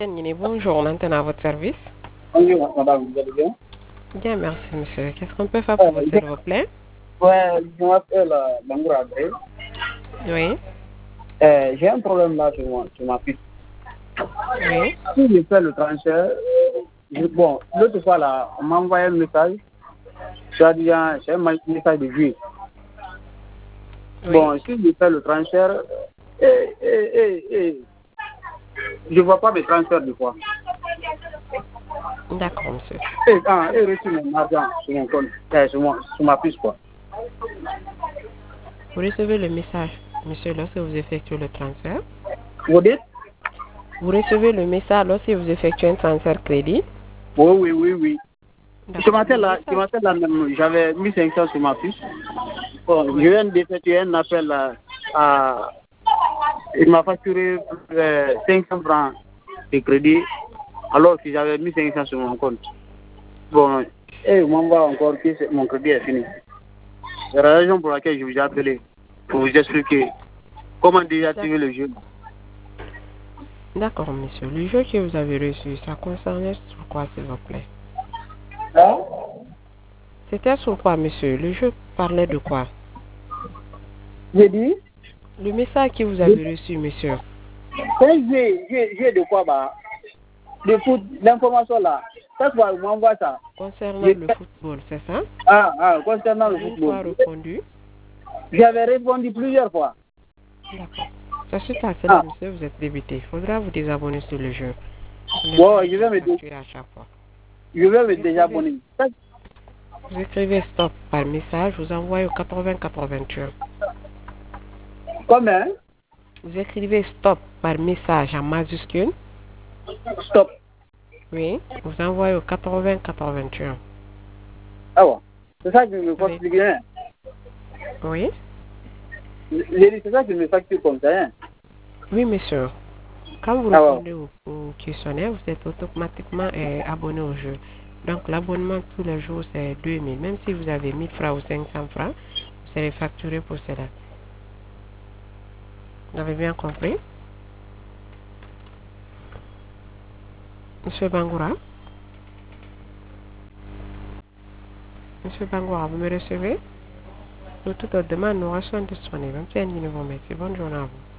Bonjour, maintenant à votre service. Bonjour, madame, vous allez bien? Bien, merci, monsieur. Qu'est-ce qu'on peut faire pour vous, s'il vous plaît? Ouais, je m'appelle Bangoura Adré. Oui, J'ai un problème là sur ma piste. oui, Si je fais le transfert, bon, l'autre fois là, on m'a envoyé un message, c'est-à-dire, c'est un message de vie. oui. Bon, si je fais le transfert, je ne vois pas mes transferts de fois. D'accord, monsieur. Et reçu mon argent sur mon compte, sur ma piste, quoi. Vous recevez le message, monsieur, lorsque vous effectuez le transfert. Vous dites? Vous recevez le message lorsque vous effectuez un transfert crédit. Oui. D'accord. Le Ce message. matin là même, j'avais mis 500 sur ma fiche. Bon, je Oui. viens d'effectuer un appel il m'a facturé 500 francs de crédit, alors que j'avais mis 500 sur mon compte. Bon, et il m'envoie encore que mon crédit est fini. C'est la raison pour laquelle je vous ai appelé, pour vous expliquer comment désactiver le jeu. D'accord, monsieur. Le jeu que vous avez reçu, ça concernait sur quoi, s'il vous plaît? Hein? C'était sur quoi, monsieur? Le jeu parlait de quoi? J'ai dit, Le message que vous avez reçu, monsieur. j'ai de quoi, bah, de foot, l'information là. Chaque fois, il m'envoie ça. Concernant le football, c'est ça? Concernant le Vous avez une fois football. répondu? J'avais répondu plusieurs fois. D'accord. C'est suite à cela, monsieur, vous êtes débité. Il faudra vous désabonner sur le jeu. Bon, je vais À chaque fois. me désabonner. Vous écrivez stop par message, vous envoyez au 8081. Combien? Vous écrivez stop par message en majuscule. Stop. Oui. Vous envoyez au 8081. Ah bon. C'est ça que je me faut expliquer. Oui. C'est ça que je me facture comme ça. Hein? Oui, monsieur. Quand vous répondez au questionnaire, vous êtes automatiquement abonné au jeu. Donc, l'abonnement tous les jours, c'est 2000. Même si vous avez 1000 francs ou 500 francs, vous serez facturé pour cela. Vous avez bien compris? Monsieur Bangoura? Monsieur Bangoura, vous me recevez? Nous, toute demande, nous restons disponibles. Merci, bonne journée à vous.